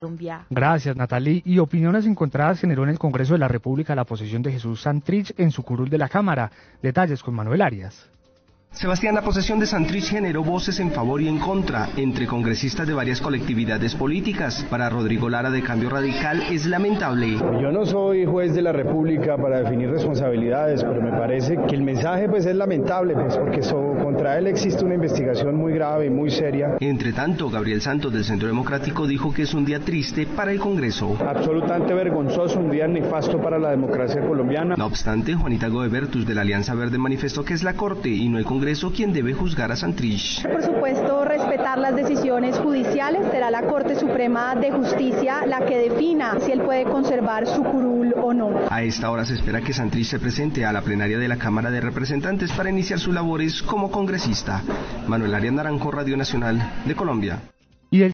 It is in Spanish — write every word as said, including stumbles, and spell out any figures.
Colombia. Gracias, Natalie. Y opiniones encontradas generó en el Congreso de la República la posesión de Jesús Santrich en su curul de la Cámara. Detalles con Manuel Arias. Sebastián, la posesión de Santrich generó voces en favor y en contra entre congresistas de varias colectividades políticas. Para Rodrigo Lara de Cambio Radical es lamentable. Yo no soy juez de la República para definir responsabilidades, pero me parece que el mensaje pues es lamentable, pues porque so, contra él existe una investigación muy grave y muy seria. Entre tanto, Gabriel Santos del Centro Democrático dijo que es un día triste para el Congreso. Absolutamente vergonzoso, un día nefasto para la democracia colombiana. No obstante, Juanita Godebertus de la Alianza Verde manifestó que es la Corte y no el Congreso quien debe juzgar a Santrich. Por supuesto, respetar las decisiones judiciales, será la Corte Suprema de Justicia la que defina si él puede conservar su curul o no. A esta hora se espera que Santrich se presente a la plenaria de la Cámara de Representantes para iniciar sus labores como congresista. Manuel Arias Naranjo, Radio Nacional de Colombia.